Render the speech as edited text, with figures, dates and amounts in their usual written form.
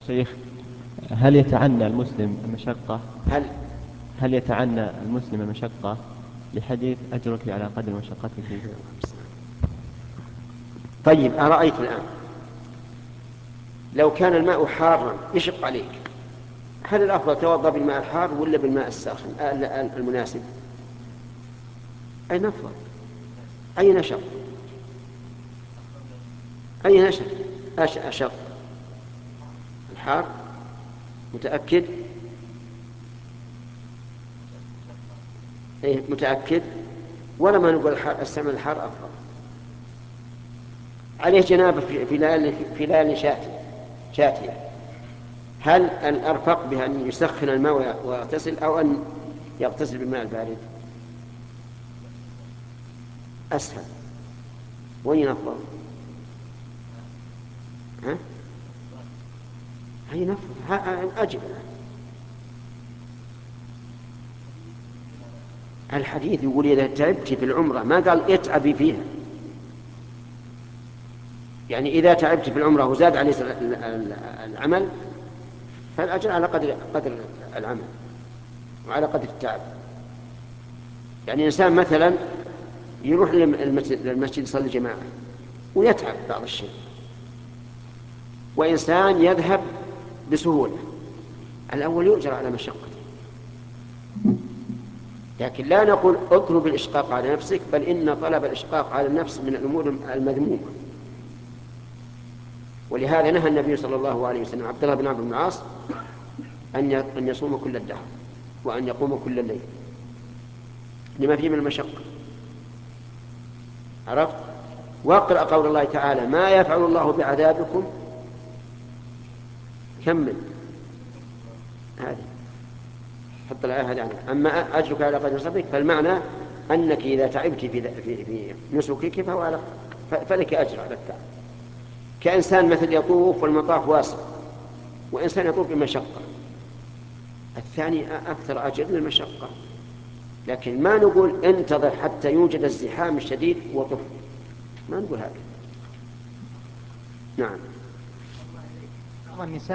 شيخ، هل يتعنى المسلم المشقة؟ هل هل يتعنى المسلم المشقة لحديث أجرك على قدر مشقتك؟ طيب، أرأيت الآن لو كان الماء حارا يشق عليك، هل الأفضل توضأ بالماء الحار ولا بالماء الساخن المناسب؟ أي نفضل؟ أي نشق؟ أي نشق؟ أشق الحار؟ متأكد؟ أي متأكد؟ ولا ما نقول الحار، استعمل الحار أفضل. عليه جنابة في ليالي شاتية، هل الأرفق بها أن يسخن الماء ويغتسل أو أن يغتسل بالماء البارد؟ أسهل. وين أفضل؟ ها؟ هي نفضل. أجب الآن. الحديث يقول إذا تعبت في العمرة، ما قال اتعبي فيها. يعني إذا تعبت في العمرة وزاد عليه العمل فالأجر على قدر العمل وعلى قدر التعب. يعني إنسان مثلا يروح للمسجد يصلي جماعة ويتعب بعض الشيء، وإنسان يذهب بسهولة، الأول يؤجر على مشقته. لكن لا نقول اطلب الإشقاق على نفسك، بل إن طلب الإشقاق على النفس من الأمور المذمومة. ولهذا نهى النبي صلى الله عليه وسلم عبد الله بن عمرو بن العاص أن يصوم كل الدهر وأن يقوم كل الليل لما فيه من المشقة. عرفت؟ واقرأ قول الله تعالى ما يفعل الله بعذابكم. كمل هذه، حط الآية هذه. أما أجرك على قدر صبرك، فالمعنى أنك إذا تعبت في نسكك فلك أجر على التعب. كإنسان مثل يطوف والمطاف واسع، وإنسان يطوف بمشقة، الثاني أكثر أجر للمشقة. لكن ما نقول انتظر حتى يوجد الزحام الشديد وطف، ما نقول هذا. نعم. بعض النساء